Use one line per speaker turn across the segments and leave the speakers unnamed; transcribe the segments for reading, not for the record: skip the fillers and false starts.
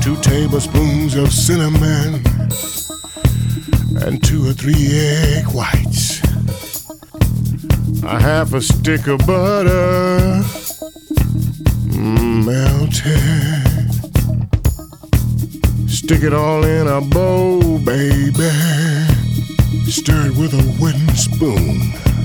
2 tablespoons of cinnamon, and 2 or 3 egg whites, a half a stick of butter, melted. Stick it all in a bowl, baby. Stir it with a wooden spoon.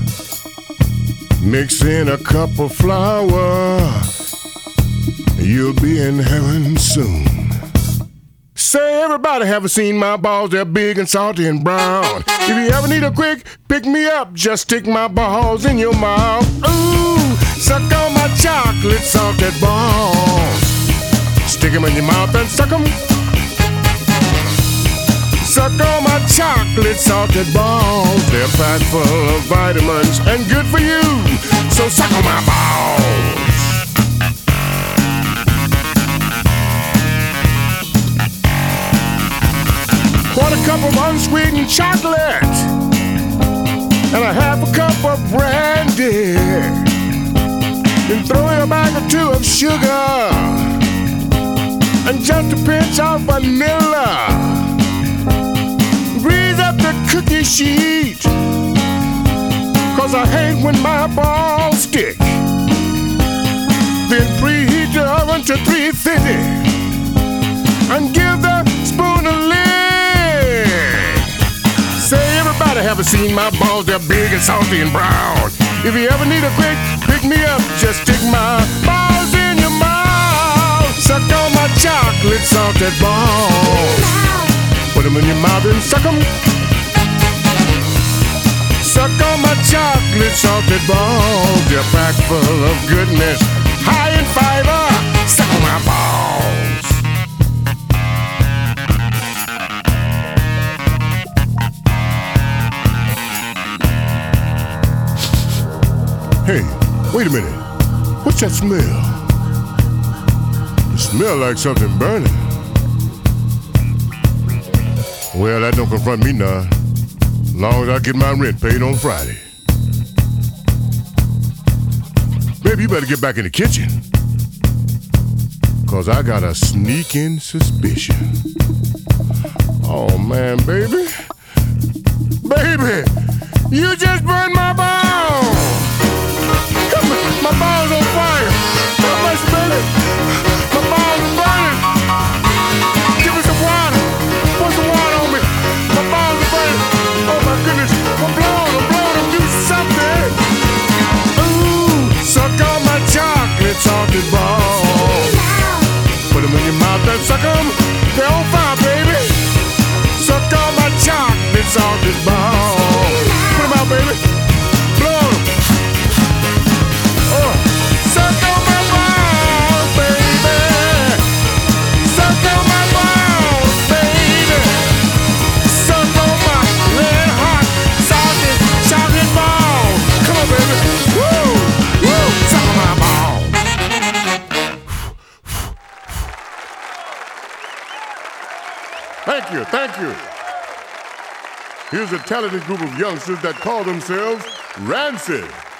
Mix in a cup of flour. You'll be in heaven soon. Say, everybody, have seen my balls? They're big and salty and brown. If you ever need a quick pick-me-up, just stick my balls in your mouth. Ooh, suck on my chocolate salted balls. Stick them in your mouth and suck them. Suck on my chocolate salted balls. They're packed full of vitamins and good for you. So suck on my balls. Quarter cup of unsweetened chocolate and a half a cup of brandy. Then throw in a bag or 2 of sugar and just a pinch of vanilla. Grease up the cookie sheet, 'cause I hate when my balls stick. Then preheat the oven to 350 and give the spoon a lick. Say, everybody, have seen my balls? They're big and salty and brown. If you ever need a quick pick-me-up, just stick my balls in your mouth. Suck on my chocolate salted balls. Put them in your mouth and suck them. Suck on my chocolate salted balls. They're packed full of goodness, high in fiber. Suck on my balls. Hey, wait a minute. What's that smell? It smells like something burning. Well, that don't confront me none. Long as I get my rent paid on Friday. Baby, you better get back in the kitchen, 'cause I got a sneaking suspicion. Oh man, baby. Baby, you just burned my balls. My balls on fire. How much, baby? My balls are burning. Give me some water. Pour some water on me. My balls are burning. Oh my goodness. I'm blowing. Do something. Ooh, suck on my chocolate salted balls. Put them in your mouth and suck them. They're on fire, baby. Suck on my chocolate salted balls. Put them out, baby. Blow them. Suck on my balls, baby. Suck on my balls, baby. Suck on my red hot salted chocolate balls. Come on, baby. Woo, woo. Suck on my balls. Thank you. Here's a talented group of youngsters that call themselves Rancid.